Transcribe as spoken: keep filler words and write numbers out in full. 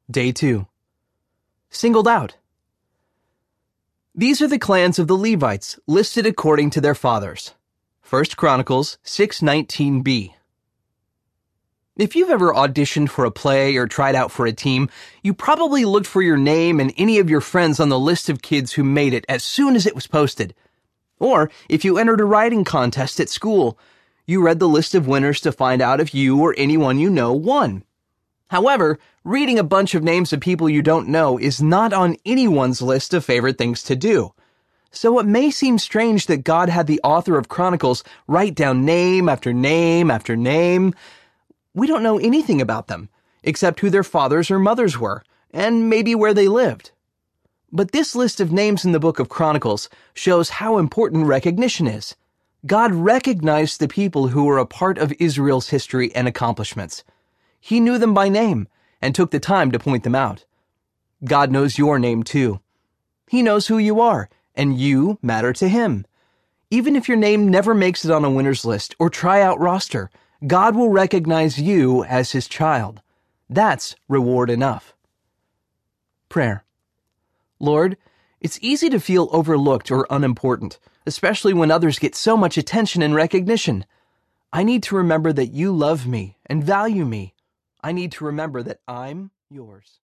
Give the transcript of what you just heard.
Day two. Singled out. These are the clans of the Levites, listed according to their fathers. First Chronicles six nineteen b. If you've ever auditioned for a play or tried out for a team, you probably looked for your name and any of your friends on the list of kids who made it as soon as it was posted. Or, if you entered a writing contest at school, you read the list of winners to find out if you or anyone you know won. However, reading a bunch of names of people you don't know is not on anyone's list of favorite things to do. So it may seem strange that God had the author of Chronicles write down name after name after name. We don't know anything about them, except who their fathers or mothers were, and maybe where they lived. But this list of names in the book of Chronicles shows how important recognition is. God recognized the people who were a part of Israel's history and accomplishments. He knew them by name and took the time to point them out. God knows your name too. He knows who you are, and you matter to Him. Even if your name never makes it on a winner's list or tryout roster, God will recognize you as His child. That's reward enough. Prayer. Lord, it's easy to feel overlooked or unimportant, especially when others get so much attention and recognition. I need to remember that you love me and value me. I need to remember that I'm yours.